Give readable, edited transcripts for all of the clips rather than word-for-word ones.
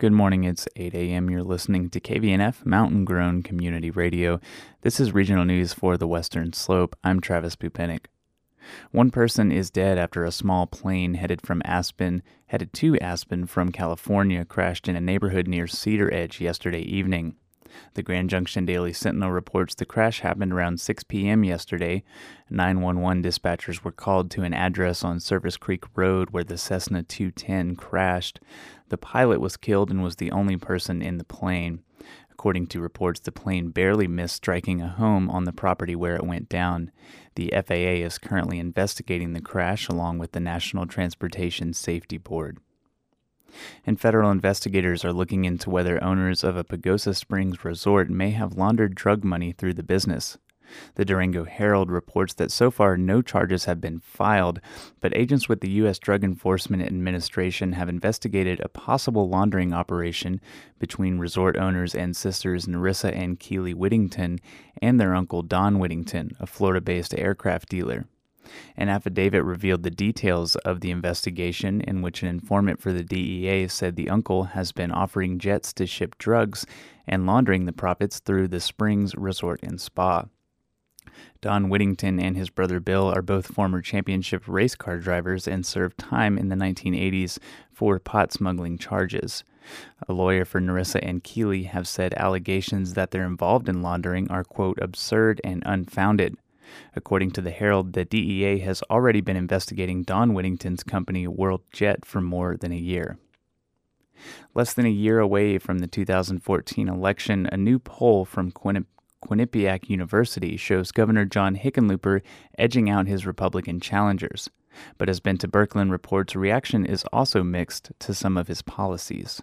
Good morning, it's 8 a.m. You're listening to KVNF Mountain Grown Community Radio. This is regional news for the Western Slope. I'm Travis Pupenik. One person is dead after a small plane headed to Aspen from California crashed in a neighborhood near Cedar Edge yesterday evening. The Grand Junction Daily Sentinel reports the crash happened around 6 p.m. yesterday. 911 dispatchers were called to an address on Service Creek Road where the Cessna 210 crashed. The pilot was killed and was the only person in the plane. According to reports, the plane barely missed striking a home on the property where it went down. The FAA is currently investigating the crash along with the National Transportation Safety Board. And federal investigators are looking into whether owners of a Pagosa Springs resort may have laundered drug money through the business. The Durango Herald reports that so far no charges have been filed, but agents with the U.S. Drug Enforcement Administration have investigated a possible laundering operation between resort owners and sisters Narissa and Keely Whittington and their uncle Don Whittington, a Florida-based aircraft dealer. An affidavit revealed the details of the investigation in which an informant for the DEA said the uncle has been offering jets to ship drugs and laundering the profits through the Springs Resort and Spa. Don Whittington and his brother Bill are both former championship race car drivers and served time in the 1980s for pot smuggling charges. A lawyer for Narissa and Keely have said allegations that they're involved in laundering are, quote, absurd and unfounded. According to the Herald, the DEA has already been investigating Don Whittington's company, World Jet, for more than a year. Less than a year away from the 2014 election, a new poll from Quinnipiac University shows Governor John Hickenlooper edging out his Republican challengers. But as Benta Birkeland reports, reaction is also mixed to some of his policies.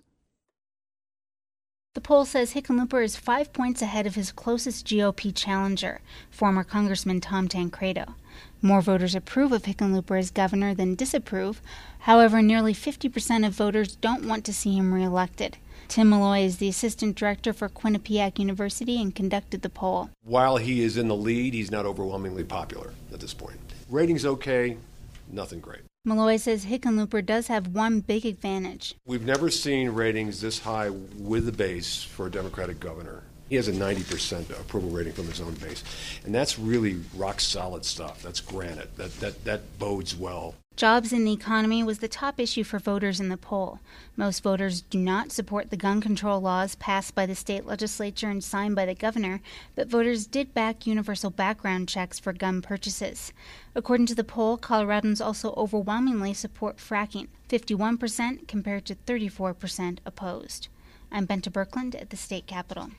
The poll says Hickenlooper is 5 points ahead of his closest GOP challenger, former Congressman Tom Tancredo. More voters approve of Hickenlooper as governor than disapprove. However, nearly 50% of voters don't want to see him reelected. Tim Malloy is the assistant director for Quinnipiac University and conducted the poll. While he is in the lead, he's not overwhelmingly popular at this point. Ratings okay, nothing great. Malloy says Hickenlooper does have one big advantage. We've never seen ratings this high with the base for a Democratic governor. He has a 90% approval rating from his own base. And that's really rock solid stuff. That's granite. That bodes well. Jobs in the economy was the top issue for voters in the poll. Most voters do not support the gun control laws passed by the state legislature and signed by the governor, but voters did back universal background checks for gun purchases. According to the poll, Coloradans also overwhelmingly support fracking, 51% compared to 34% opposed. I'm Benta Birkeland at the state capitol.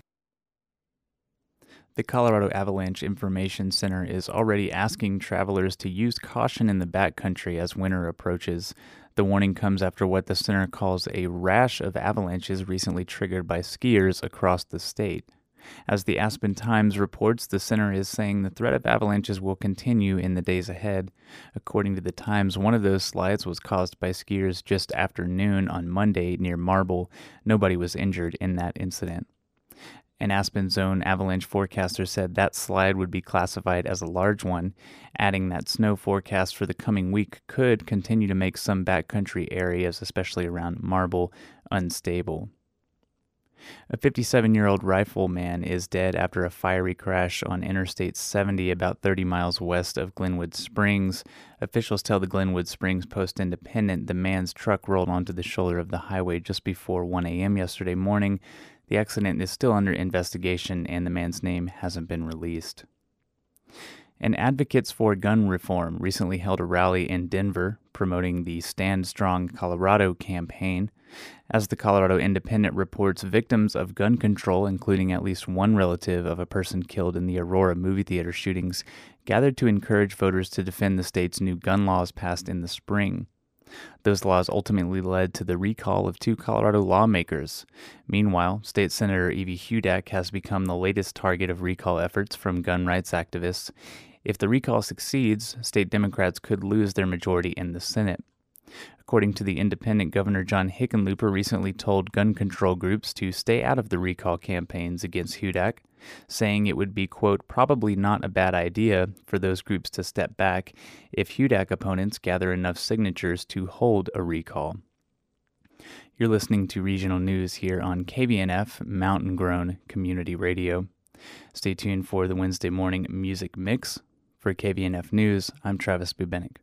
The Colorado Avalanche Information Center is already asking travelers to use caution in the backcountry as winter approaches. The warning comes after what the center calls a rash of avalanches recently triggered by skiers across the state. As the Aspen Times reports, the center is saying the threat of avalanches will continue in the days ahead. According to the Times, one of those slides was caused by skiers just after noon on Monday near Marble. Nobody was injured in that incident. An Aspen Zone avalanche forecaster said that slide would be classified as a large one, adding that snow forecast for the coming week could continue to make some backcountry areas, especially around Marble, unstable. A 57-year-old rifleman is dead after a fiery crash on Interstate 70 about 30 miles west of Glenwood Springs. Officials tell the Glenwood Springs Post-Independent the man's truck rolled onto the shoulder of the highway just before 1 a.m. yesterday morning. The accident is still under investigation and the man's name hasn't been released. And Advocates for Gun Reform recently held a rally in Denver promoting the Stand Strong Colorado campaign. As the Colorado Independent reports, victims of gun control, including at least one relative of a person killed in the Aurora movie theater shootings, gathered to encourage voters to defend the state's new gun laws passed in the spring. Those laws ultimately led to the recall of 2 Colorado lawmakers. Meanwhile, State Senator Evie Hudak has become the latest target of recall efforts from gun rights activists. If the recall succeeds, state Democrats could lose their majority in the Senate. According to the Independent, Governor John Hickenlooper recently told gun control groups to stay out of the recall campaigns against Hudak, saying it would be, quote, probably not a bad idea for those groups to step back if Hudak opponents gather enough signatures to hold a recall. You're listening to regional news here on KVNF Mountain Grown Community Radio. Stay tuned for the Wednesday morning music mix. For KVNF News, I'm Travis Bubenik.